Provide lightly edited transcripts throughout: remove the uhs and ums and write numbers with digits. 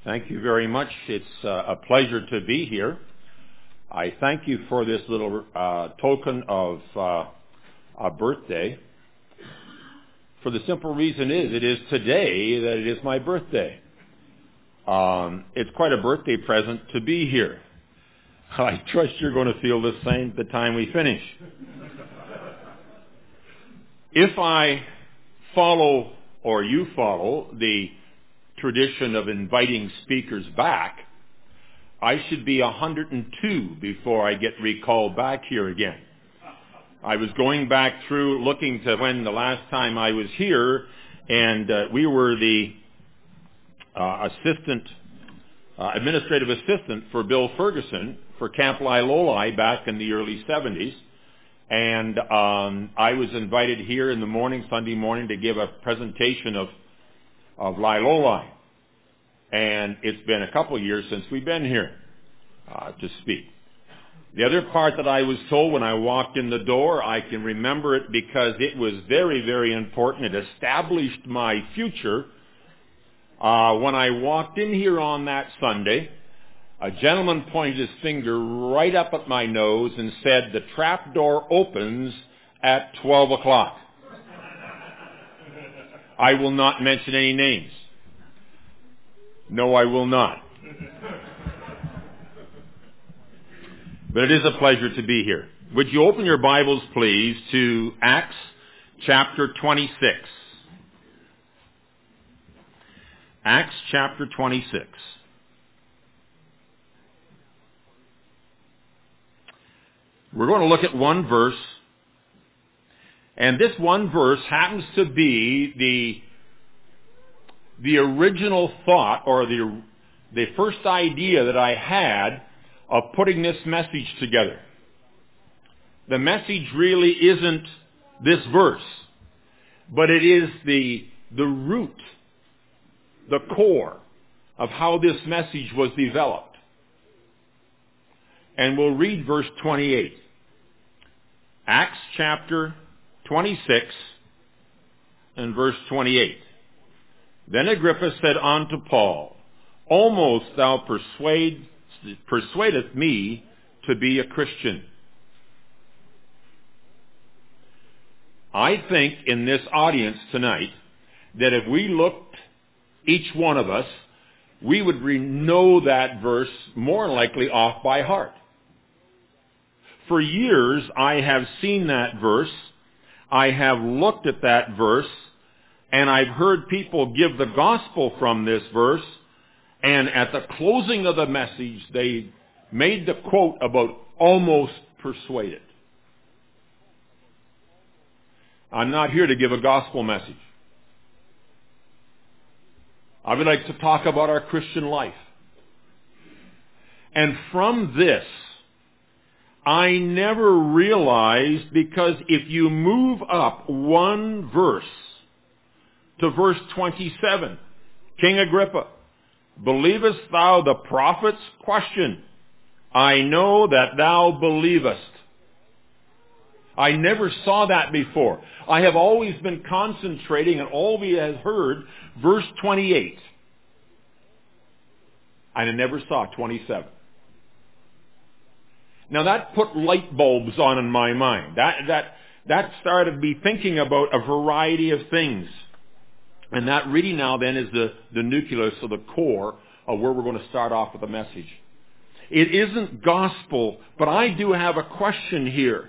Thank you very much. It's a pleasure to be here. I thank you for this little token of a birthday. For the simple reason it is today that it is my birthday. It's quite a birthday present to be here. I trust you're going to feel the same the time we finish. If I follow, or you follow, the tradition of inviting speakers back, I should be 102 before I get recalled back here again. I was going back through looking to when the last time I was here, and we were the administrative assistant for Bill Ferguson for Camp Lilolai back in the early 70s. And I was invited here in the morning, Sunday morning, to give a presentation of Lilolai. And it's been a couple of years since we've been here to speak. The other part that I was told when I walked in the door, I can remember it because it was very, very important. It established my future. When I walked in here on that Sunday, a gentleman pointed his finger right up at my nose and said, "The trap door opens at 12 o'clock. I will not mention any names. No, I will not. But it is a pleasure to be here. Would you open your Bibles, please, to Acts chapter 26. Acts chapter 26. We're going to look at one verse, and this one verse happens to be the original thought, or the first idea that I had of putting this message together. The message really isn't this verse, but it is the root, the core of how this message was developed. And we'll read verse 28. Acts chapter 26 and verse 28. Then Agrippa said unto Paul, "Almost thou persuadeth me to be a Christian." I think in this audience tonight that if we looked, each one of us, we would know that verse more likely off by heart. For years, I have seen that verse, I have looked at that verse, and I've heard people give the gospel from this verse, and at the closing of the message, they made the quote about almost persuaded. I'm not here to give a gospel message. I would like to talk about our Christian life. And from this, I never realized, because if you move up one verse to verse 27, King Agrippa, "Believest thou the prophets?" Question. "I know that thou believest." I never saw that before. I have always been concentrating on all we have heard, verse 28. And I never saw 27. Now that put light bulbs on in my mind. That started me thinking about a variety of things. And that really now then is the nucleus or the core of where we're going to start off with the message. It isn't gospel, but I do have a question here.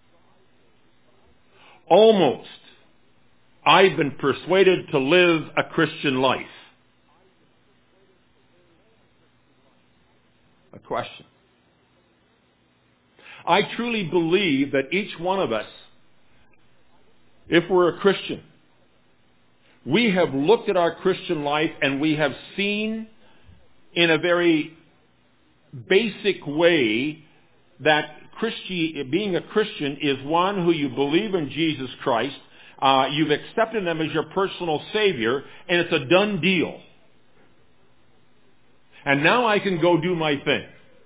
Almost. I've been persuaded to live a Christian life. A question. I truly believe that each one of us, if we're a Christian, we have looked at our Christian life and we have seen in a very basic way that being a Christian is one who you believe in Jesus Christ, you've accepted Him as your personal Savior, and it's a done deal. And now I can go do my thing.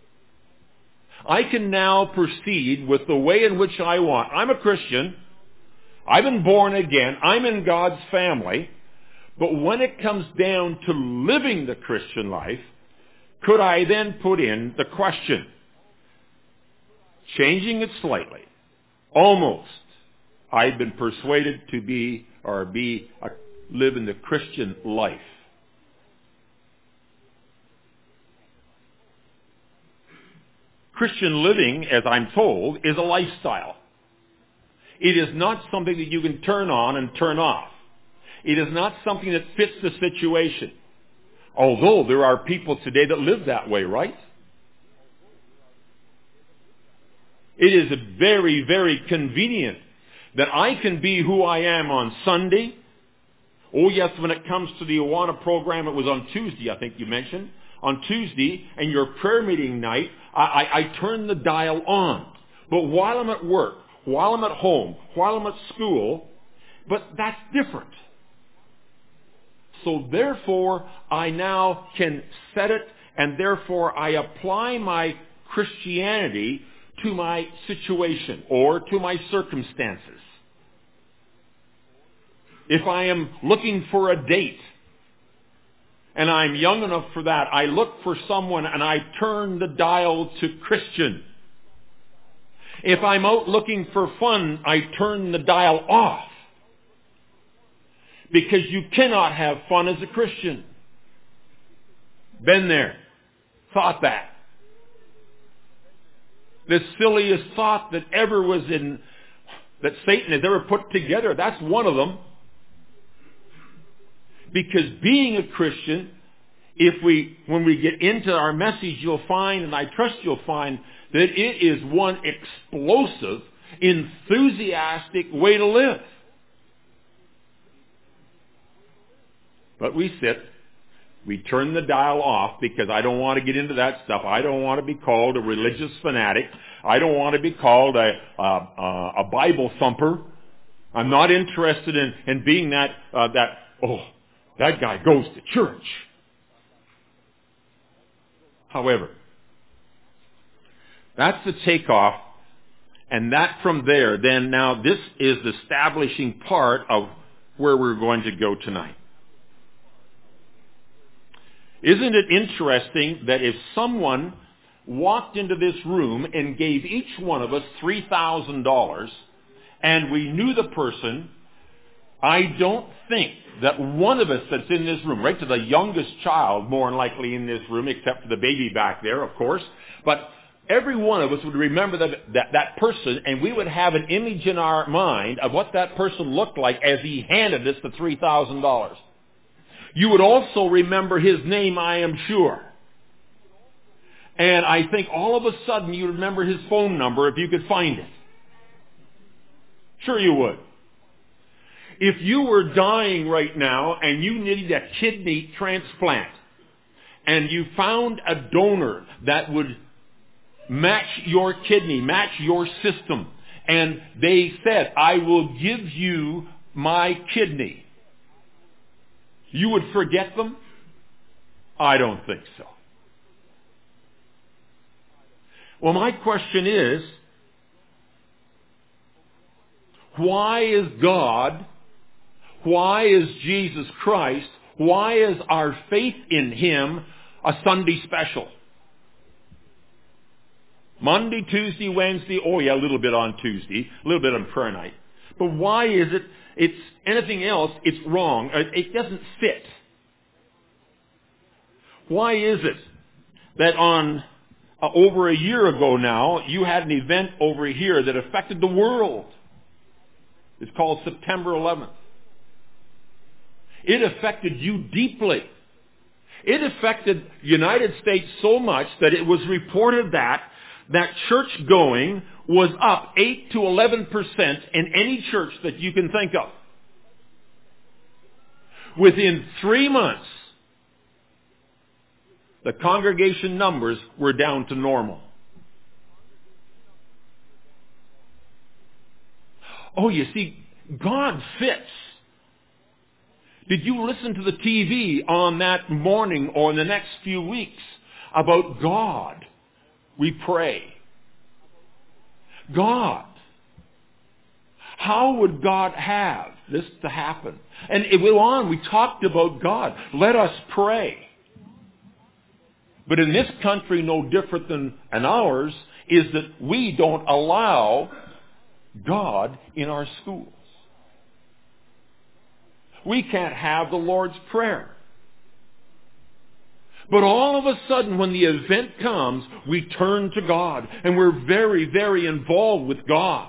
I can now proceed with the way in which I want. I'm a Christian. I've been born again. I'm in God's family. But when it comes down to living the Christian life, could I then put in the question, changing it slightly, almost, I've been persuaded to live in the Christian life. Christian living, as I'm told, is a lifestyle. It is not something that you can turn on and turn off. It is not something that fits the situation. Although there are people today that live that way, right? It is very, very convenient that I can be who I am on Sunday. Oh yes, when it comes to the Awana program, it was on Tuesday, I think you mentioned. On Tuesday, and your prayer meeting night, I turn the dial on. But while I'm at work, while I'm at home, while I'm at school, but that's different. So therefore, I now can set it, and therefore I apply my Christianity to my situation or to my circumstances. If I am looking for a date, and I'm young enough for that, I look for someone and I turn the dial to Christian. If I'm out looking for fun, I turn the dial off. Because you cannot have fun as a Christian. Been there. Thought that. The silliest thought that that Satan has ever put together, that's one of them. Because being a Christian, when we get into our message, you'll find, and I trust you'll find, that it is one explosive, enthusiastic way to live. But we turn the dial off because I don't want to get into that stuff. I don't want to be called a religious fanatic. I don't want to be called a Bible thumper. I'm not interested in being that guy goes to church. However, that's the takeoff, and that from there, then now this is the establishing part of where we're going to go tonight. Isn't it interesting that if someone walked into this room and gave each one of us $3,000 and we knew the person, I don't think that one of us that's in this room, right to the youngest child more than likely in this room, except for the baby back there, of course, but every one of us would remember that person, and we would have an image in our mind of what that person looked like as he handed us the $3,000. You would also remember his name, I am sure. And I think all of a sudden you would remember his phone number if you could find it. Sure you would. If you were dying right now and you needed a kidney transplant, and you found a donor that would match your kidney, match your system, and they said, I will give you my kidney, you would forget them? I don't think so. Well, my question is, why is God, why is Jesus Christ, why is our faith in Him a Sunday special? Monday, Tuesday, Wednesday, oh yeah, a little bit on Tuesday, a little bit on prayer night. But why is it's anything else, it's wrong. It doesn't fit. Why is it that on over a year ago now, you had an event over here that affected the world? It's called September 11th. It affected you deeply. It affected the United States so much that it was reported that church going was up 8 to 11% in any church that you can think of. Within 3 months, the congregation numbers were down to normal. Oh, you see, God fits. Did you listen to the TV on that morning or in the next few weeks about God? We pray. God. How would God have this to happen? And it went on. We talked about God. Let us pray. But in this country, no different than in ours, is that we don't allow God in our schools. We can't have the Lord's Prayer. But all of a sudden, when the event comes, we turn to God. And we're very, very involved with God.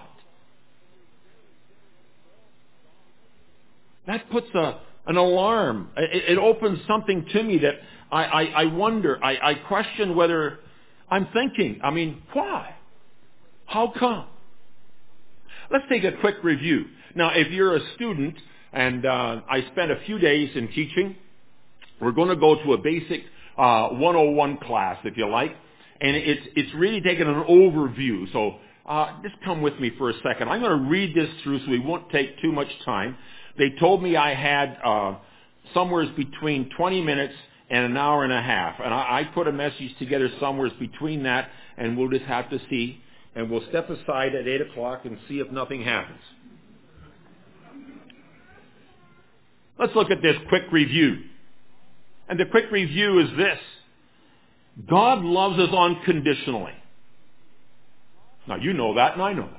That puts an alarm. It opens something to me that I wonder, I question whether I'm thinking. I mean, why? How come? Let's take a quick review. Now, if you're a student, and I spent a few days in teaching, we're going to go to a basic 101 class, if you like. And it's really taking an overview. So just come with me for a second. I'm going to read this through so we won't take too much time. They told me I had somewhere between 20 minutes and an hour and a half. And I put a message together somewhere between that, and we'll just have to see. And we'll step aside at 8 o'clock and see if nothing happens. Let's look at this quick review. And the quick review is this. God loves us unconditionally. Now, you know that, and I know that.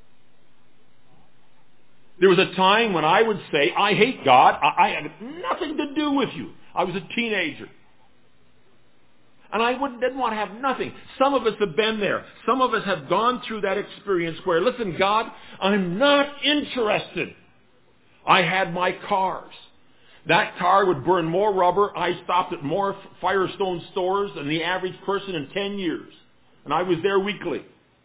There was a time when I would say, I hate God. I had nothing to do with you. I was a teenager. And I didn't want to have nothing. Some of us have been there. Some of us have gone through that experience where, listen, God, I'm not interested. I had my cars. That car would burn more rubber. I stopped at more Firestone stores than the average person in 10 years. And I was there weekly.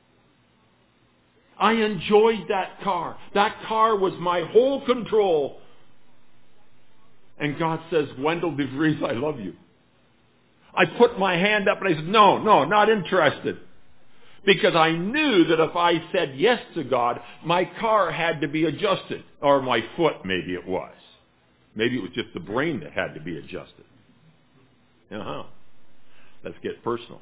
I enjoyed that car. That car was my whole control. And God says, Wendell DeVries, I love you. I put my hand up and I said, no, not interested. Because I knew that if I said yes to God, my car had to be adjusted. Or my foot, maybe it was. Maybe it was just the brain that had to be adjusted. Let's get personal.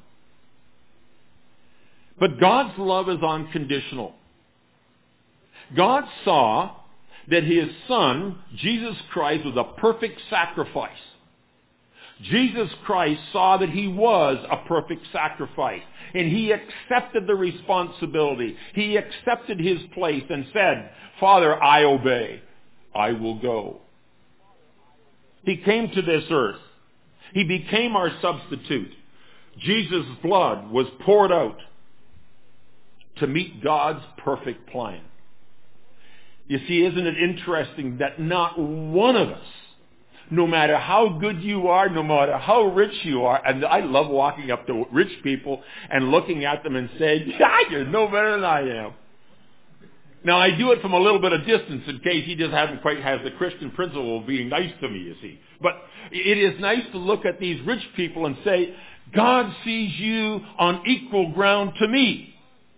But God's love is unconditional. God saw that His Son, Jesus Christ, was a perfect sacrifice. Jesus Christ saw that He was a perfect sacrifice. And He accepted the responsibility. He accepted His place and said, Father, I obey. I will go. He came to this earth. He became our substitute. Jesus' blood was poured out to meet God's perfect plan. You see, isn't it interesting that not one of us, no matter how good you are, no matter how rich you are, and I love walking up to rich people and looking at them and saying, you're no better than I am. Now, I do it from a little bit of distance in case he just hasn't quite has the Christian principle of being nice to me, you see. But it is nice to look at these rich people and say, God sees you on equal ground to me.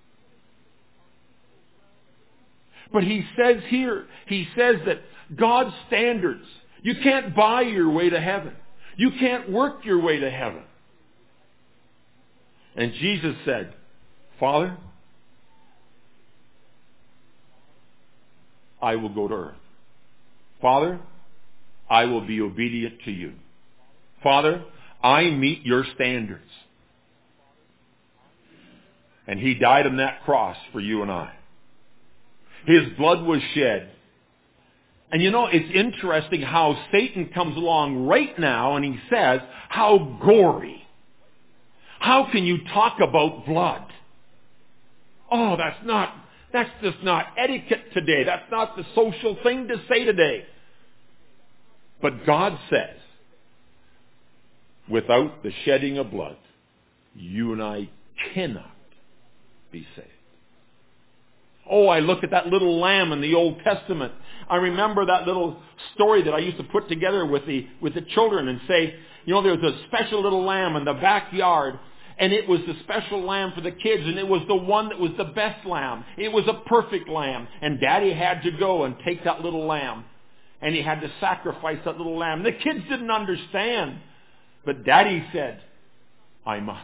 But He says here, He says that God's standards, you can't buy your way to heaven. You can't work your way to heaven. And Jesus said, Father, I will go to earth. Father, I will be obedient to you. Father, I meet your standards. And He died on that cross for you and I. His blood was shed. And you know, it's interesting how Satan comes along right now and he says, how gory. How can you talk about blood? Oh, that's just not etiquette today. That's not the social thing to say today. But God says, without the shedding of blood, you and I cannot be saved. Oh, I look at that little lamb in the Old Testament. I remember that little story that I used to put together with the children and say, you know, there was a special little lamb in the backyard, and it was the special lamb for the kids, and it was the one that was the best lamb. It was a perfect lamb, and Daddy had to go and take that little lamb, and he had to sacrifice that little lamb. The kids didn't understand, but Daddy said, I must.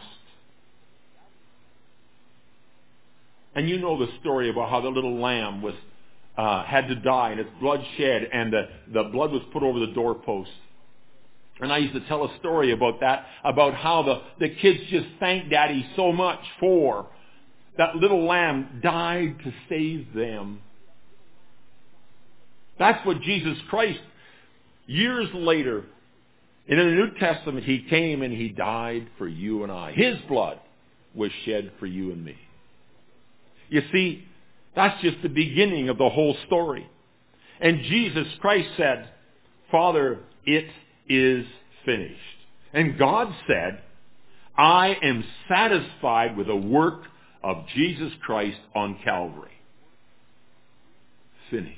And you know the story about how the little lamb was had to die, and its blood shed, and the blood was put over the doorpost. And I used to tell a story about that, about how the kids just thanked Daddy so much for that little lamb died to save them. That's what Jesus Christ, years later, and in the New Testament, He came and He died for you and I. His blood was shed for you and me. You see, that's just the beginning of the whole story. And Jesus Christ said, Father, it is finished. And God said, I am satisfied with the work of Jesus Christ on Calvary. Finished.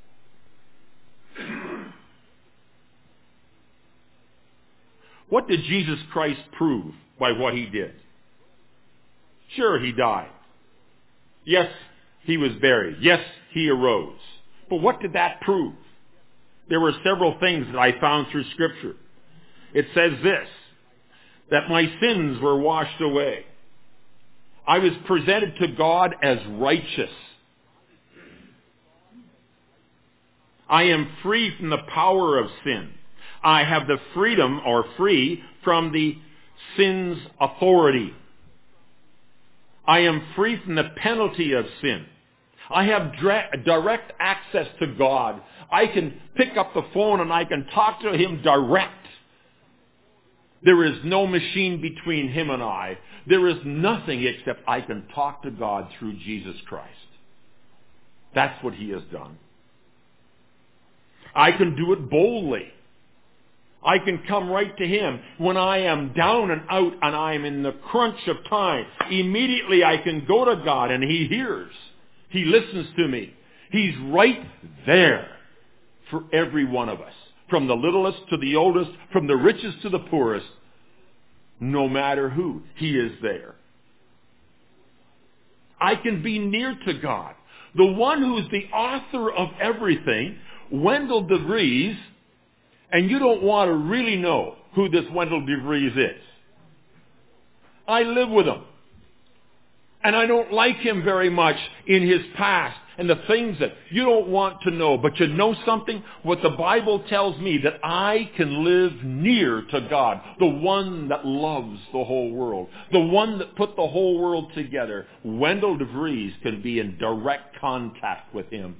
What did Jesus Christ prove by what He did? Sure, He died. Yes, He was buried. Yes, He arose. But what did that prove? There were several things that I found through Scripture. It says this, that my sins were washed away. I was presented to God as righteous. I am free from the power of sin. I have the freedom, or free, from the sin's authority. I am free from the penalty of sin. I have direct access to God. I can pick up the phone and I can talk to Him direct. There is no machine between Him and I. There is nothing except I can talk to God through Jesus Christ. That's what He has done. I can do it boldly. I can come right to Him when I am down and out and I am in the crunch of time. Immediately I can go to God and He hears. He listens to me. He's right there for every one of us. From the littlest to the oldest, from the richest to the poorest. No matter who, He is there. I can be near to God. The one who is the author of everything, Wendell DeVries, and you don't want to really know who this Wendell DeVries is. I live with him. And I don't like him very much in his past and the things that you don't want to know. But you know something? What the Bible tells me, that I can live near to God, the one that loves the whole world, the one that put the whole world together. Wendell DeVries can be in direct contact with Him.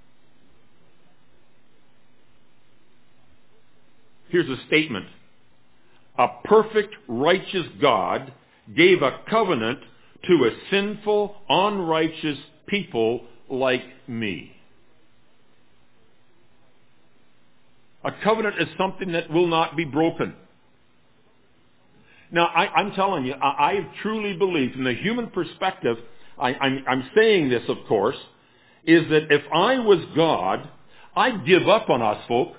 Here's a statement. A perfect, righteous God gave a covenant to a sinful, unrighteous people like me. A covenant is something that will not be broken. Now, I'm telling you, I truly believe, from the human perspective, I'm saying this, of course, is that if I was God, I'd give up on us folk.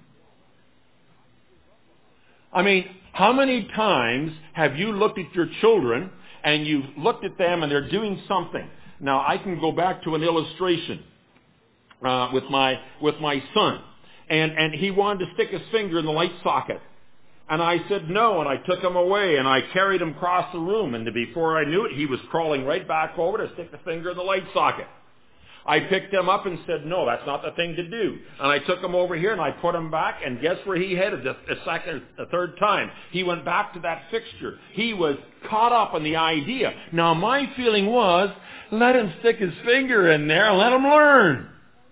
I mean, how many times have you looked at your children and you've looked at them and they're doing something? Now, I can go back to an illustration with my son. And he wanted to stick his finger in the light socket. And I said no, and I took him away, and I carried him across the room. And before I knew it, he was crawling right back over to stick the finger in the light socket. I picked him up and said, no, that's not the thing to do. And I took him over here and I put him back, and guess where he headed a third time? He went back to that fixture. He was caught up in the idea. Now my feeling was, let him stick his finger in there and let him learn.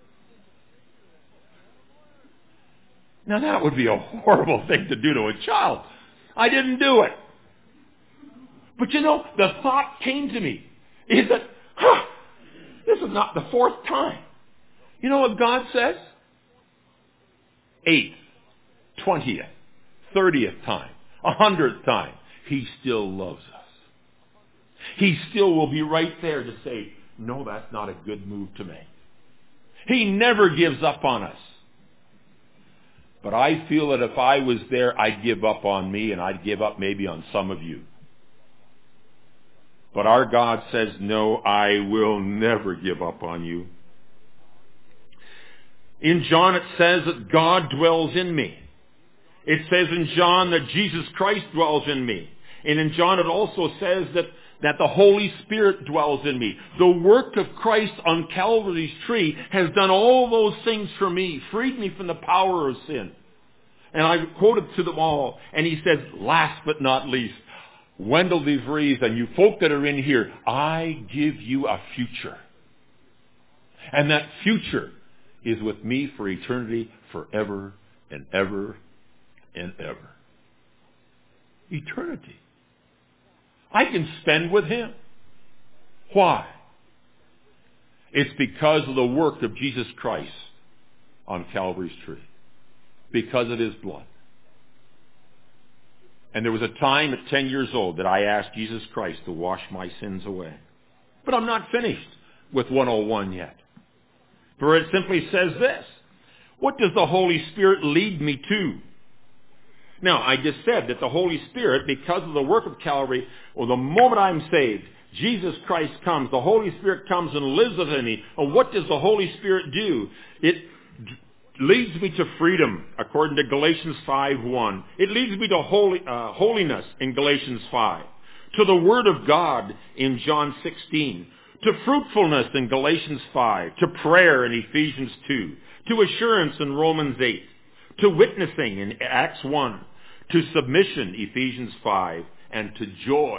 Now that would be a horrible thing to do to a child. I didn't do it. But you know, the thought came to me, is that, this is not the fourth time. You know what God says? 8th, 20th, 30th time, 100th time. He still loves us. He still will be right there to say, no, that's not a good move to make. He never gives up on us. But I feel that if I was there, I'd give up on me, and I'd give up maybe on some of you. But our God says, no, I will never give up on you. In John it says that God dwells in me. It says in John that Jesus Christ dwells in me. And in John it also says that the Holy Spirit dwells in me. The work of Christ on Calvary's tree has done all those things for me, freed me from the power of sin. And I quoted to them all, and he says, last but not least, Wendell DeVries and you folk that are in here, I give you a future. And that future is with me for eternity, forever and ever and ever. Eternity. I can spend with him. Why? It's because of the work of Jesus Christ on Calvary's tree. Because of his blood. And there was a time at 10 years old that I asked Jesus Christ to wash my sins away. But I'm not finished with 101 yet. For it simply says this. What does the Holy Spirit lead me to? Now, I just said that the Holy Spirit, because of the work of Calvary, or the moment I'm saved, Jesus Christ comes, the Holy Spirit comes and lives within me. And what does the Holy Spirit do? It leads me to freedom, according to Galatians 5:1. It leads me to holiness in Galatians 5. To the Word of God in John 16. To fruitfulness in Galatians 5. To prayer in Ephesians 2. To assurance in Romans 8. To witnessing in Acts 1. To submission, Ephesians 5. And to joy.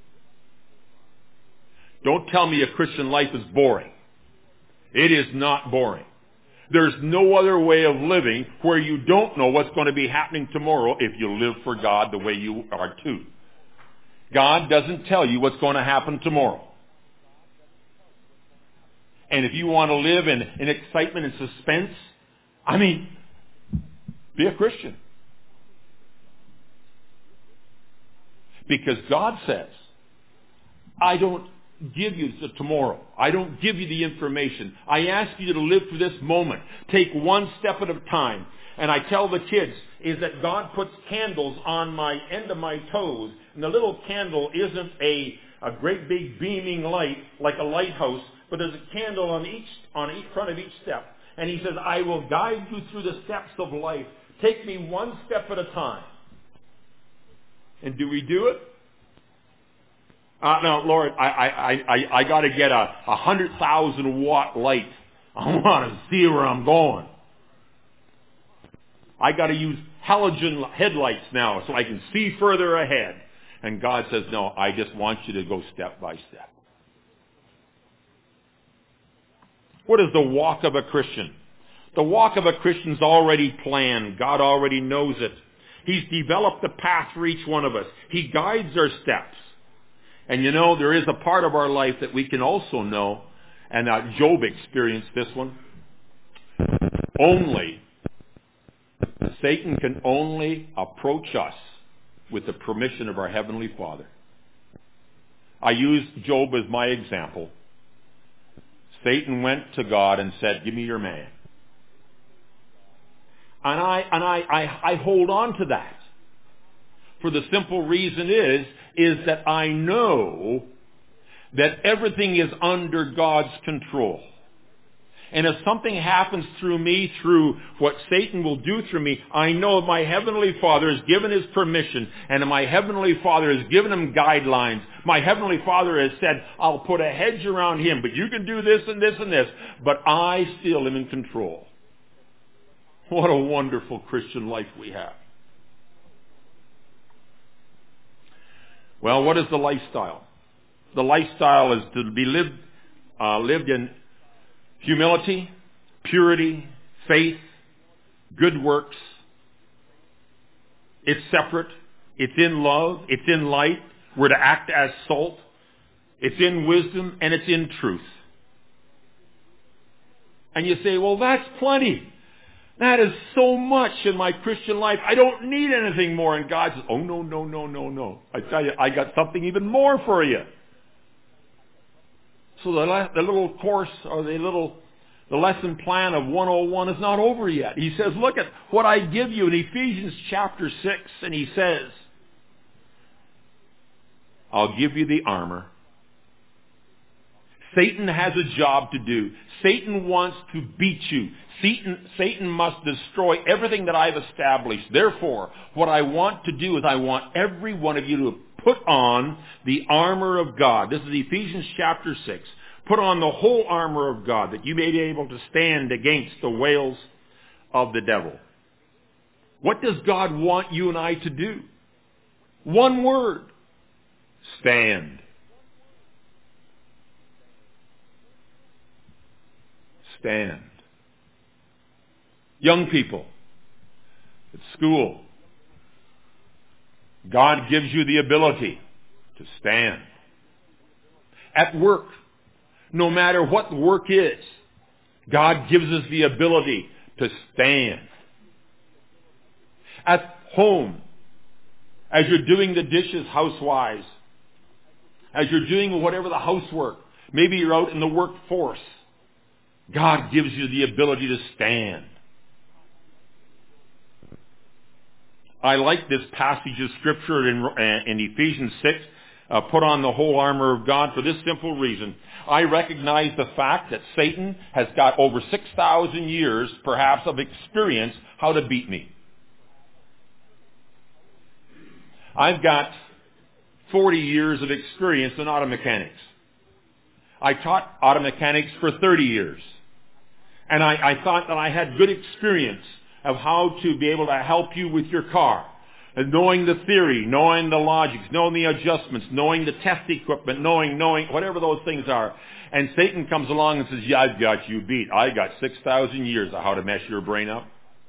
Don't tell me a Christian life is boring. It is not boring. There's no other way of living where you don't know what's going to be happening tomorrow if you live for God the way you are to. God doesn't tell you what's going to happen tomorrow. And if you want to live in excitement and suspense, be a Christian. Because God says, I don't give you the tomorrow. I don't give you the information. I ask you to live for this moment. Take one step at a time. And I tell the kids is that God puts candles on my end of my toes. And the little candle isn't a great big beaming light like a lighthouse, but there's a candle on each front of each step. And he says, I will guide you through the steps of life. Take me one step at a time. And do we do it? No, Lord, I got to get a 100,000 watt light. I want to see where I'm going. I got to use halogen headlights now so I can see further ahead. And God says, no, I just want you to go step by step. What is the walk of a Christian? The walk of a Christian's already planned. God already knows it. He's developed the path for each one of us. He guides our steps. And there is a part of our life that we can also know, and Job experienced this one. Satan can only approach us with the permission of our Heavenly Father. I use Job as my example. Satan went to God and said, give me your man. And I hold on to that. For the simple reason is that I know that everything is under God's control. And if something happens through me, through what Satan will do through me, I know my Heavenly Father has given his permission, and my Heavenly Father has given him guidelines. My Heavenly Father has said, I'll put a hedge around him, but you can do this and this and this, but I still am in control. What a wonderful Christian life we have. Well, what is the lifestyle? The lifestyle is to be lived in humility, purity, faith, good works. It's separate. It's in love. It's in light. We're to act as salt. It's in wisdom and it's in truth. And you say, well, that's plenty. That is so much in my Christian life. I don't need anything more. And God says, oh, no. I tell you, I got something even more for you. So the little course or the lesson plan of 101 is not over yet. He says, look at what I give you in Ephesians chapter 6. And he says, I'll give you the armor. Satan has a job to do. Satan wants to beat you. Satan must destroy everything that I've established. Therefore, what I want to do is I want every one of you to Put on the armor of God. This is Ephesians chapter 6. Put on the whole armor of God that you may be able to stand against the wiles of the devil. What does God want you and I to do? One word. Stand. Stand. Young people at school, God gives you the ability to stand. At work, no matter what the work is, God gives us the ability to stand. At home, as you're doing the dishes, housewives, as you're doing whatever the housework, maybe you're out in the workforce, God gives you the ability to stand. I like this passage of Scripture in Ephesians 6, put on the whole armor of God for this simple reason. I recognize the fact that Satan has got over 6,000 years, perhaps, of experience how to beat me. I've got 40 years of experience in auto mechanics. I taught auto mechanics for 30 years. And I thought that I had good experience of how to be able to help you with your car. And knowing the theory, knowing the logics, knowing the adjustments, knowing the test equipment, knowing whatever those things are. And Satan comes along and says, yeah, I've got you beat. I got 6,000 years of how to mess your brain up.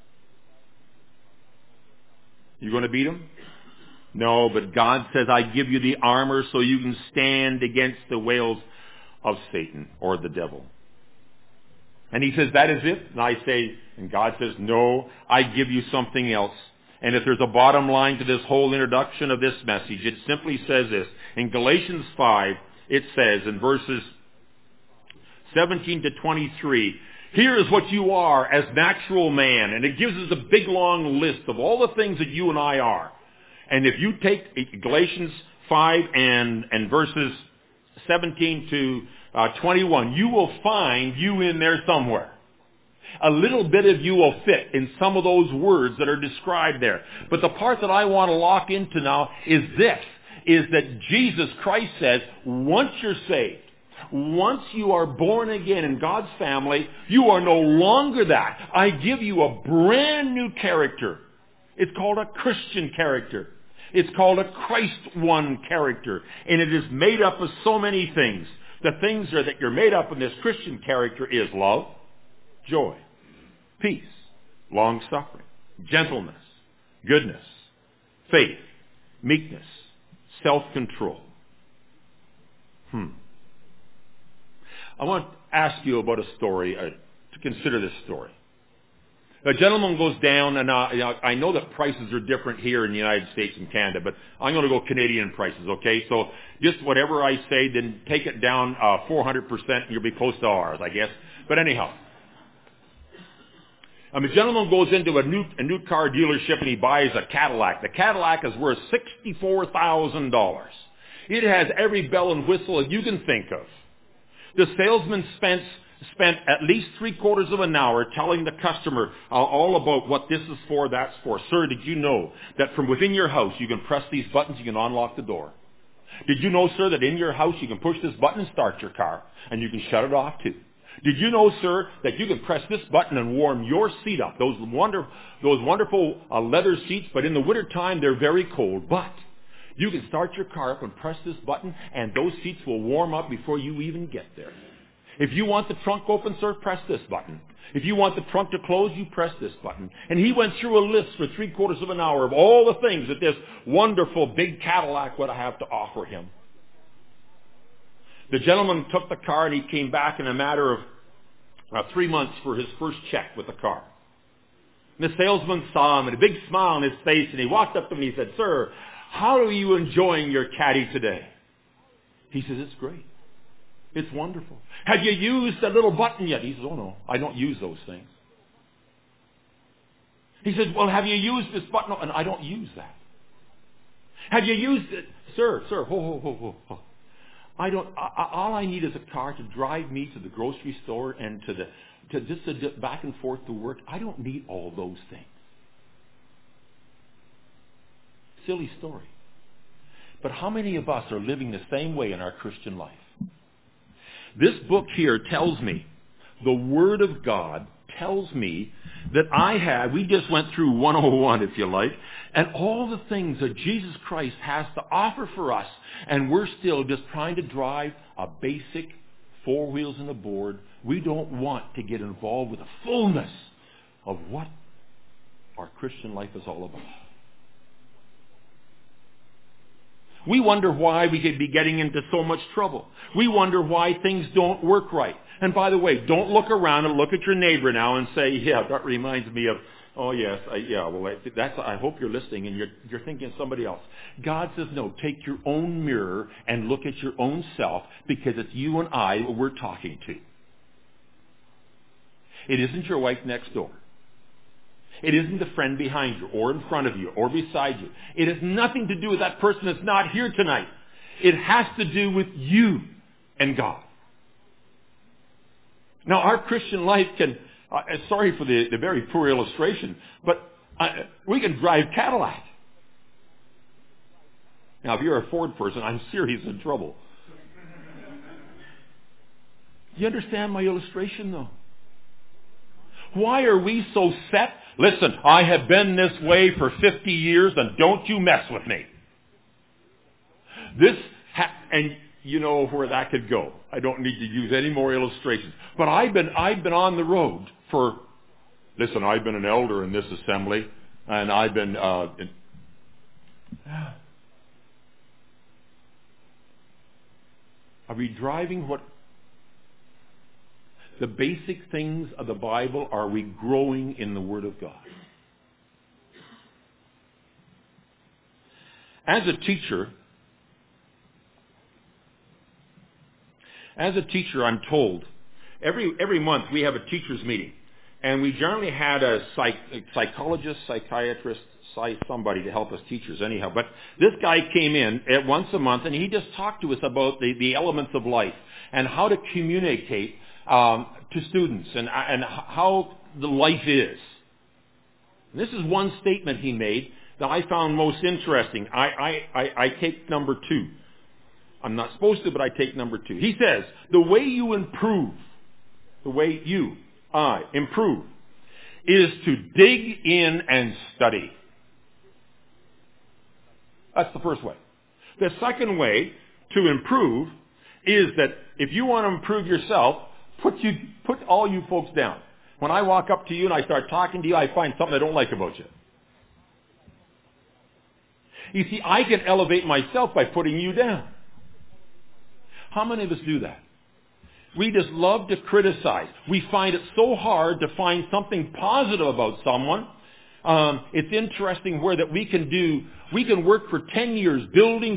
You going to beat him? No, but God says, I give you the armor so you can stand against the wiles of Satan or the devil. And he says, that is it? And I say, and God says, no, I give you something else. And if there's a bottom line to this whole introduction of this message, it simply says this. In Galatians 5, it says in verses 17 to 23, here is what you are as natural man. And it gives us a big long list of all the things that you and I are. And if you take Galatians 5 and verses 17 to 21, you will find you in there somewhere. A little bit of you will fit in some of those words that are described there. But the part that I want to lock into now is this, is that Jesus Christ says, once you're saved, once you are born again in God's family, you are no longer that. I give you a brand new character. It's called a Christian character. It's called a Christ one character. And it is made up of so many things. The things that you're made up in this Christian character is love, joy, peace, long-suffering, gentleness, goodness, faith, meekness, self-control. I want to ask you about a story, to consider this story. A gentleman goes down, and I know that prices are different here in the United States and Canada, but I'm going to go Canadian prices, okay? So just whatever I say, then take it down 400%, and you'll be close to ours, I guess. But anyhow, a gentleman goes into a new car dealership, and he buys a Cadillac. The Cadillac is worth $64,000. It has every bell and whistle that you can think of. The salesman spent at least 3/4 of an hour telling the customer all about what this is for, that's for. Sir, did you know that from within your house you can press these buttons, you can unlock the door? Did you know, sir, that in your house you can push this button and start your car, and you can shut it off too? Did you know, sir, that you can press this button and warm your seat up? Those wonderful leather seats, but in the wintertime they're very cold. But you can start your car up and press this button, and those seats will warm up before you even get there. If you want the trunk open, sir, press this button. If you want the trunk to close, you press this button. And he went through a list for 3/4 of an hour of all the things that this wonderful big Cadillac would have to offer him. The gentleman took the car, and he came back in a matter of 3 months for his first check with the car. And the salesman saw him, and a big smile on his face, and he walked up to him and he said, sir, how are you enjoying your Caddy today? He says, it's great. It's wonderful. Have you used the little button yet? He says, oh no, I don't use those things. He says, well, have you used this button? No, and I don't use that. Have you used it? Sir, ho. All I need is a car to drive me to the grocery store and to just back and forth to work. I don't need all those things. Silly story. But how many of us are living the same way in our Christian life? This book here tells me, the Word of God tells me that we just went through 101, if you like, and all the things that Jesus Christ has to offer for us, and we're still just trying to drive a basic 4 wheels and a board. We don't want to get involved with the fullness of what our Christian life is all about. We wonder why we could be getting into so much trouble. We wonder why things don't work right. And by the way, don't look around and look at your neighbor now and say, yeah, that reminds me of, oh yes, I hope you're listening and you're thinking of somebody else. God says, no, take your own mirror and look at your own self, because it's you and I who we're talking to. It isn't your wife next door. It isn't the friend behind you or in front of you or beside you. It has nothing to do with that person that's not here tonight. It has to do with you and God. Now, our Christian life can, sorry for the very poor illustration, but we can drive Cadillac. Now, if you're a Ford person, I'm serious in trouble. You understand my illustration, though? Why are we so set? Listen, I have been this way for 50 years, and don't you mess with me. And you know where that could go. I don't need to use any more illustrations. But I've been on the road for, listen, I've been an elder in this assembly, and I've been, are we driving the basic things of the Bible? Are we growing in the Word of God? As a teacher, I'm told, every month we have a teachers' meeting. And we generally had a psychologist, psychiatrist, somebody to help us teachers anyhow. But this guy came in once a month, and he just talked to us about the elements of life and how to communicate to students and how the life is. And this is one statement he made that I found most interesting. I take number 2. I'm not supposed to, but I take number 2. He says, the way you improve, improve, is to dig in and study. That's the first way. The second way to improve is that if you want to improve yourself, put all you folks down. When I walk up to you and I start talking to you, I find something I don't like about you. You see, I can elevate myself by putting you down. How many of us do that? We just love to criticize. We find it so hard to find something positive about someone. It's interesting where that we can work for 10 years building,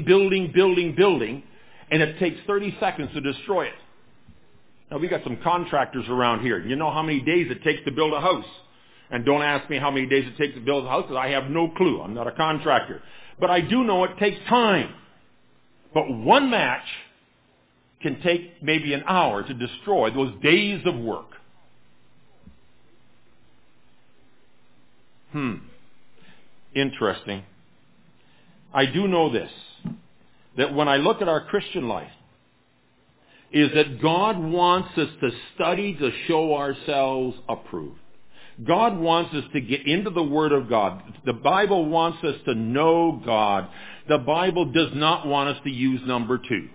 and it takes 30 seconds to destroy it. Now, we got some contractors around here. You know how many days it takes to build a house. And don't ask me how many days it takes to build a house, because I have no clue. I'm not a contractor. But I do know it takes time. But one match can take maybe an hour to destroy those days of work. Interesting. I do know this, that when I look at our Christian life, is that God wants us to study to show ourselves approved. God wants us to get into the Word of God. The Bible wants us to know God. The Bible does not want us to use number 2.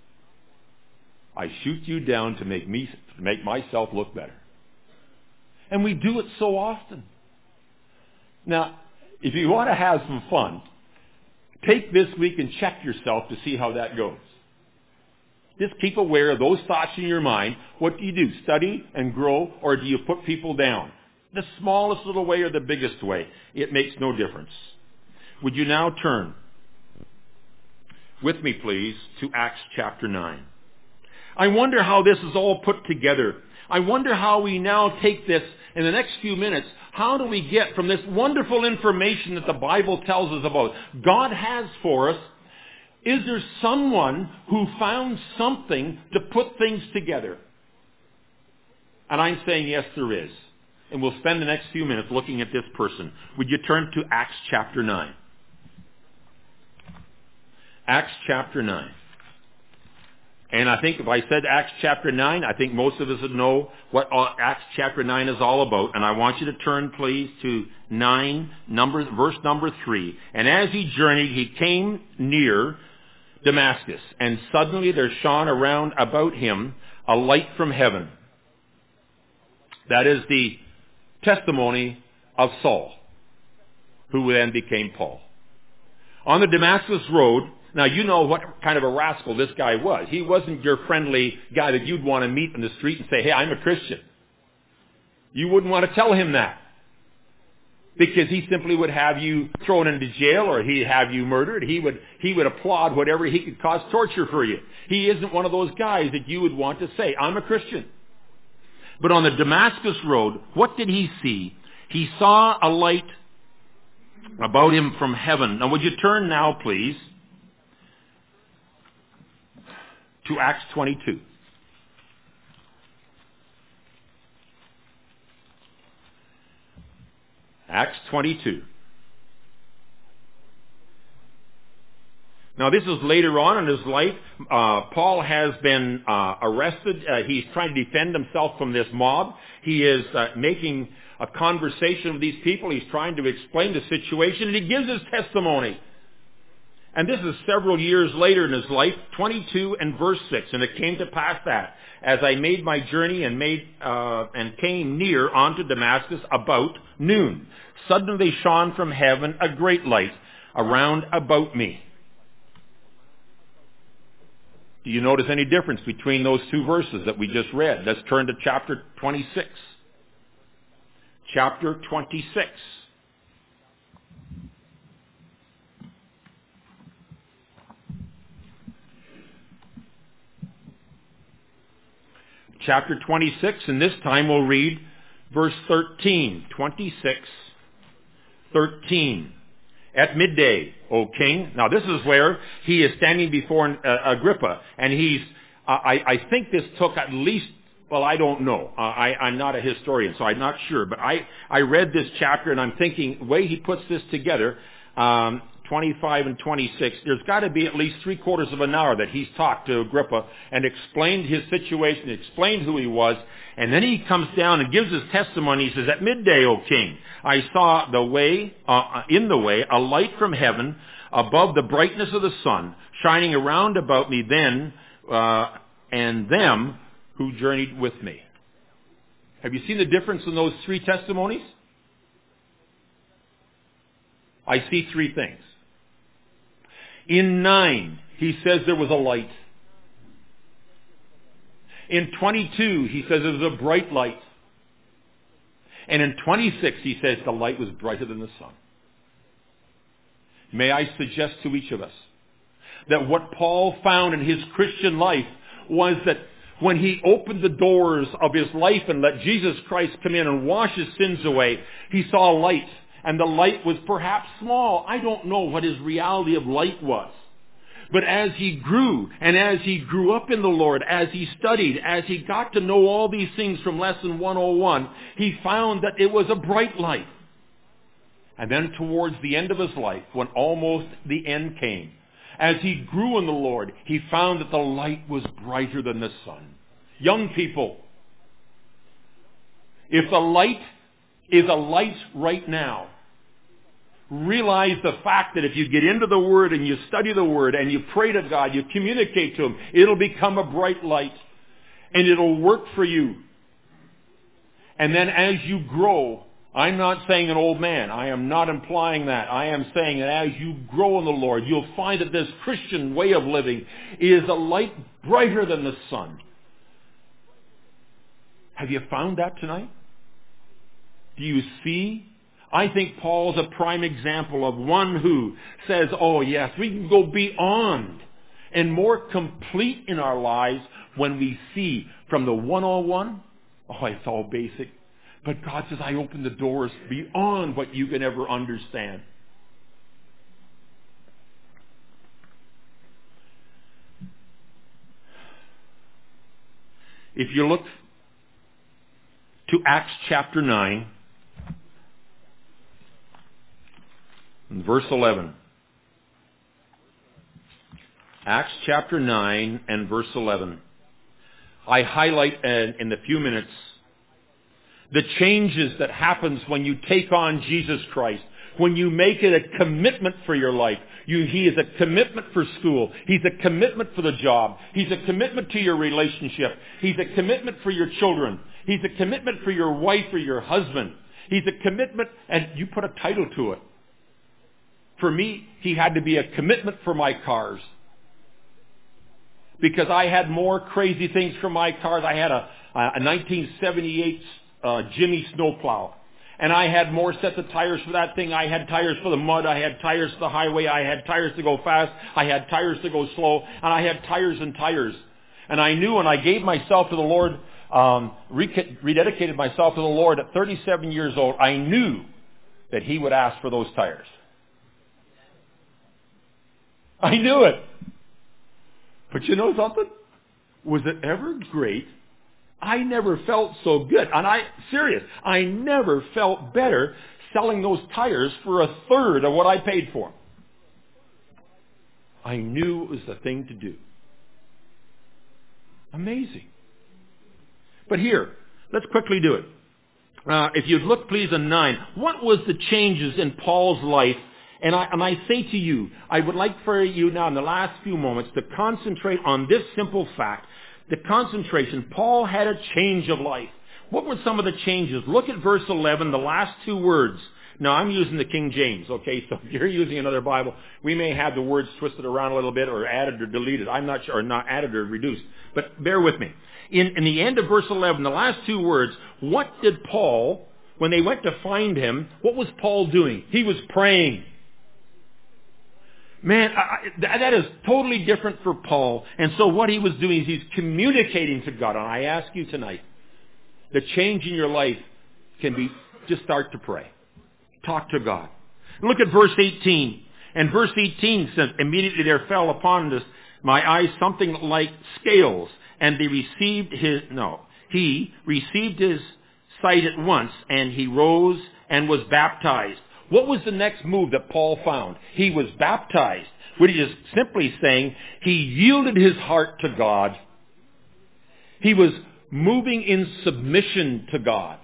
I shoot you down to make myself look better. And we do it so often. Now, if you want to have some fun, take this week and check yourself to see how that goes. Just keep aware of those thoughts in your mind. What do? Study and grow, or do you put people down? The smallest little way or the biggest way. It makes no difference. Would you now turn with me, please, to Acts chapter 9. I wonder how this is all put together. I wonder how we now take this in the next few minutes. How do we get from this wonderful information that the Bible tells us about God has for us? Is there someone who found something to put things together? And I'm saying yes, there is. And we'll spend the next few minutes looking at this person. Would you turn to Acts chapter 9? Acts chapter 9. And I think if I said Acts chapter 9, I think most of us would know what Acts chapter 9 is all about. And I want you to turn, please, to verse number 3. And as he journeyed, he came near Damascus. And suddenly there shone around about him a light from heaven. That is the testimony of Saul, who then became Paul. On the Damascus road, now you know what kind of a rascal this guy was. He wasn't your friendly guy that you'd want to meet in the street and say, hey, I'm a Christian. You wouldn't want to tell him that, because he simply would have you thrown into jail, or he'd have you murdered. He would applaud whatever he could cause torture for you. He isn't one of those guys that you would want to say, I'm a Christian. But on the Damascus road, what did he see? He saw a light about him from heaven. Now would you turn now, please, to Acts 22. Acts 22. Now this is later on in his life. Paul has been arrested. He's trying to defend himself from this mob. He is making a conversation with these people. He's trying to explain the situation, and he gives his testimony. And this is several years later in his life, 22 and verse 6. And it came to pass that, as I made my journey and came near unto Damascus about noon, suddenly shone from heaven a great light around about me. Do you notice any difference between those two verses that we just read? Let's turn to chapter 26. Chapter 26. Chapter 26, and this time we'll read verse 13. 26, 13. At midday, O king. Now this is where he is standing before Agrippa, and I think this took at least, well, I don't know. I'm not a historian, so I'm not sure. But I read this chapter, and I'm thinking, the way he puts this together, 25 and 26, there's got to be at least 3/4 of an hour that he's talked to Agrippa and explained his situation, explained who he was, and then he comes down and gives his testimony. He says, at midday, O king, I saw in the way a light from heaven above the brightness of the sun, shining around about me then and them who journeyed with me. Have you seen the difference in those three testimonies? I see three things. In 9, he says there was a light. In 22, he says it was a bright light. And in 26, he says the light was brighter than the sun. May I suggest to each of us that what Paul found in his Christian life was that when he opened the doors of his life and let Jesus Christ come in and wash his sins away, he saw a light. And the light was perhaps small. I don't know what his reality of light was. But as he grew, and as he grew up in the Lord, as he studied, as he got to know all these things from lesson 101, he found that it was a bright light. And then towards the end of his life, when almost the end came, as he grew in the Lord, he found that the light was brighter than the sun. Young people, if the light is a light right now, realize the fact that if you get into the Word and you study the Word and you pray to God, you communicate to Him, it'll become a bright light and it'll work for you. And then as you grow, I'm not saying an old man. I am not implying that. I am saying that as you grow in the Lord, you'll find that this Christian way of living is a light brighter than the sun. Have you found that tonight? Do you see? I think Paul's a prime example of one who says, oh yes, we can go beyond and more complete in our lives when we see from the 101, oh, it's all basic. But God says, I open the doors beyond what you can ever understand. If you look to Acts chapter 9, verse 11. Acts chapter 9 and verse 11. I highlight in the few minutes the changes that happens when you take on Jesus Christ. When you make it a commitment for your life. He is a commitment for school. He's a commitment for the job. He's a commitment to your relationship. He's a commitment for your children. He's a commitment for your wife or your husband. He's a commitment, and you put a title to it. For me, he had to be a commitment for my cars. Because I had more crazy things for my cars. I had a 1978 Jimmy snowplow. And I had more sets of tires for that thing. I had tires for the mud. I had tires for the highway. I had tires to go fast. I had tires to go slow. And I had tires and tires. And I knew when I gave myself to the Lord, rededicated myself to the Lord at 37 years old, I knew that He would ask for those tires. I knew it. But you know something? Was it ever great? I never felt so good. And I never felt better selling those tires for a third of what I paid for them. I knew it was the thing to do. Amazing. But here, let's quickly do it. If you'd look please in 9, what was the changes in Paul's life? And I say to you, I would like for you now in the last few moments to concentrate on this simple fact. The concentration. Paul had a change of life. What were some of the changes? Look at verse 11, the last two words. Now, I'm using the King James, okay? So if you're using another Bible, we may have the words twisted around a little bit or added or deleted. I'm not sure, or not added or reduced. But bear with me. In the end of verse 11, the last two words, what did Paul, when they went to find him, what was Paul doing? He was praying. Man, that is totally different for Paul. And so what he was doing is he's communicating to God. And I ask you tonight, the change in your life can be, just start to pray. Talk to God. Look at verse 18. And verse 18 says, immediately there fell upon my eyes something like scales. And he received his sight at once. And he rose and was baptized. What was the next move that Paul found? He was baptized, which is simply saying he yielded his heart to God. He was moving in submission to God.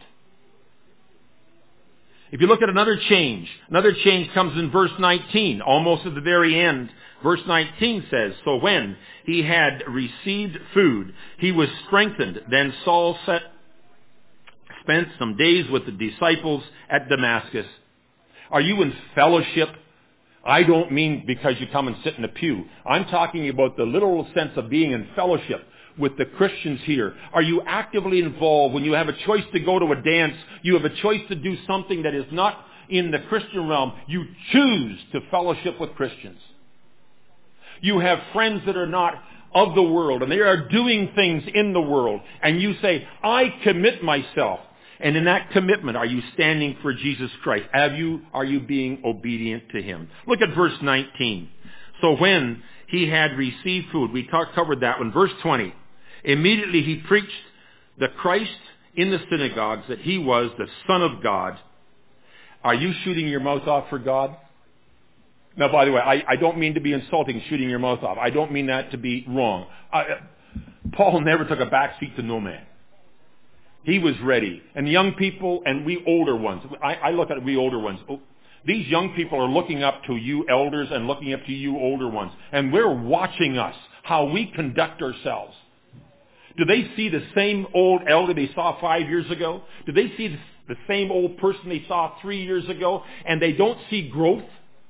If you look at another change comes in verse 19, almost at the very end. Verse 19 says, so when he had received food, he was strengthened. Then Saul spent some days with the disciples at Damascus. Are you in fellowship? I don't mean because you come and sit in a pew. I'm talking about the literal sense of being in fellowship with the Christians here. Are you actively involved? When you have a choice to go to a dance, you have a choice to do something that is not in the Christian realm. You choose to fellowship with Christians. You have friends that are not of the world, and they are doing things in the world. And you say, I commit myself. And in that commitment, are you standing for Jesus Christ? Are you being obedient to Him? Look at verse 19. So when he had received food, we covered that one. Verse 20. Immediately he preached the Christ in the synagogues that He was the Son of God. Are you shooting your mouth off for God? Now, by the way, I don't mean to be insulting, shooting your mouth off. I don't mean that to be wrong. Paul never took a back seat to no man. He was ready. And young people and we older ones, I look at we older ones. These young people are looking up to you elders and looking up to you older ones. And we're watching us, how we conduct ourselves. Do they see the same old elder they saw 5 years ago? Do they see the same old person they saw 3 years ago and they don't see growth?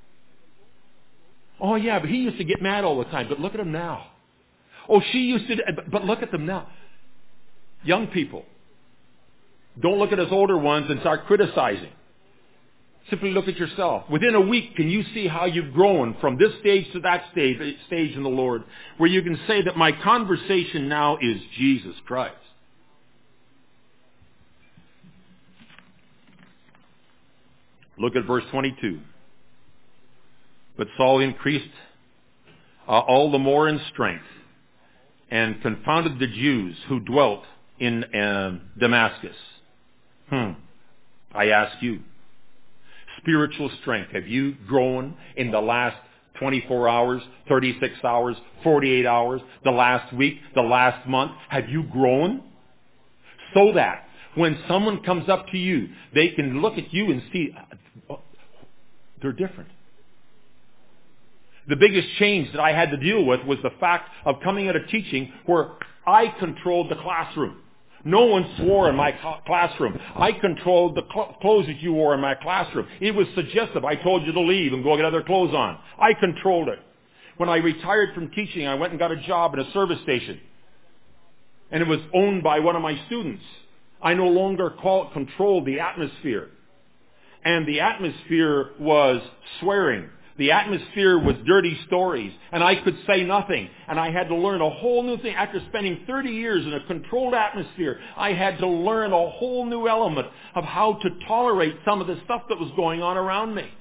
Oh yeah, but he used to get mad all the time, but look at him now. Oh, she used to, but look at them now. Young people. Don't look at us older ones and start criticizing. Simply look at yourself. Within a week, can you see how you've grown from this stage to that stage in the Lord, where you can say that my conversation now is Jesus Christ. Look at verse 22. But Saul increased all the more in strength and confounded the Jews who dwelt in Damascus. I ask you, spiritual strength, have you grown in the last 24 hours, 36 hours, 48 hours, the last week, the last month? Have you grown? So that when someone comes up to you, they can look at you and see, oh, they're different. The biggest change that I had to deal with was the fact of coming out of teaching where I controlled the classroom. No one swore in my classroom. I controlled the clothes that you wore in my classroom. It was suggestive. I told you to leave and go get other clothes on. I controlled it. When I retired from teaching, I went and got a job in a service station. And it was owned by one of my students. I no longer controlled the atmosphere. And the atmosphere was swearing. The atmosphere was dirty stories. And I could say nothing. And I had to learn a whole new thing. After spending 30 years in a controlled atmosphere, I had to learn a whole new element of how to tolerate some of the stuff that was going on around me.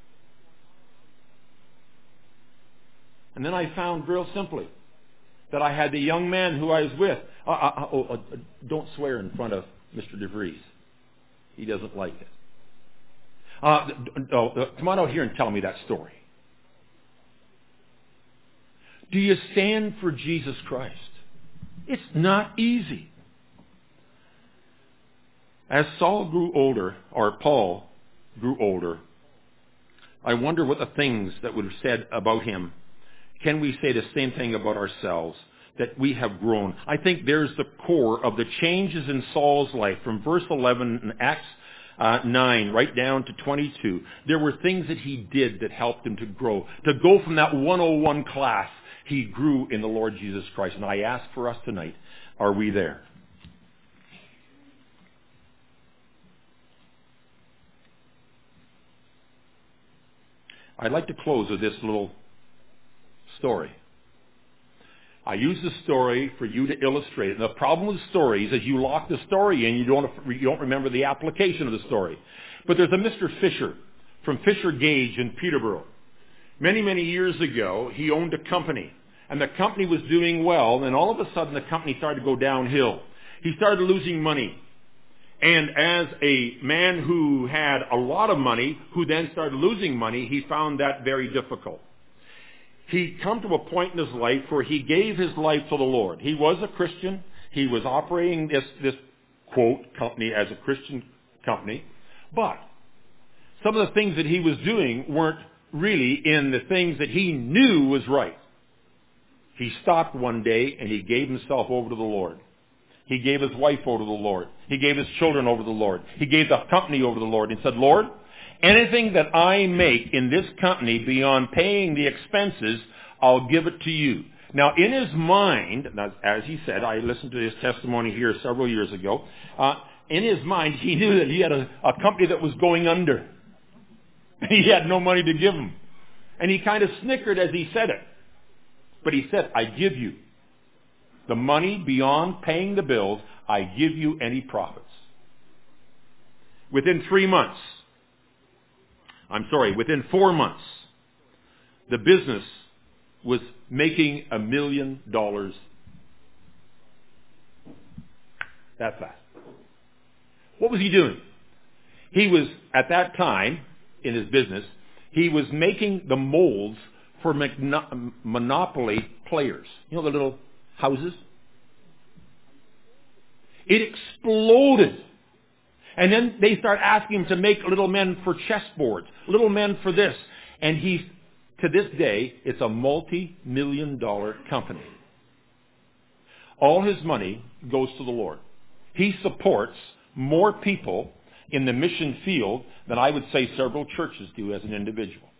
And then I found real simply that I had the young man who I was with. Don't swear in front of Mr. DeVries. He doesn't like it. Come on out here and tell me that story. Do you stand for Jesus Christ? It's not easy. As Saul grew older, or Paul grew older, I wonder what the things that would have said about him. Can we say the same thing about ourselves? That we have grown. I think there's the core of the changes in Saul's life from verse 11 in Acts 9 right down to 22. There were things that he did that helped him to grow. To go from that 101 class, he grew in the Lord Jesus Christ. And I ask for us tonight, are we there? I'd like to close with this little story. I use the story for you to illustrate it. And the problem with stories is you lock the story in, you don't remember the application of the story. But there's a Mr. Fisher from Fisher Gage in Peterborough. Many, many years ago, he owned a company. And the company was doing well, and all of a sudden the company started to go downhill. He started losing money. And as a man who had a lot of money, who then started losing money, he found that very difficult. He'd come to a point in his life where he gave his life to the Lord. He was a Christian. He was operating this quote company as a Christian company. But some of the things that he was doing weren't really in the things that he knew was right. He stopped one day and he gave himself over to the Lord. He gave his wife over to the Lord. He gave his children over to the Lord. He gave the company over to the Lord and said, Lord, anything that I make in this company beyond paying the expenses, I'll give it to you. Now, in his mind, as he said, I listened to his testimony here several years ago. In his mind, he knew that he had a company that was going under. He had no money to give him. And he kind of snickered as he said it. But he said, I give you the money beyond paying the bills. I give you any profits. Within 4 months, the business was making $1 million that fast. What was he doing? He was, at that time, in his business, he was making the molds for Monopoly players. You know the little houses? It exploded. And then they start asking him to make little men for chessboards, little men for this. And to this day, it's a multi-million-dollar company. All his money goes to the Lord. He supports more people in the mission field than I would say several churches do as an individual.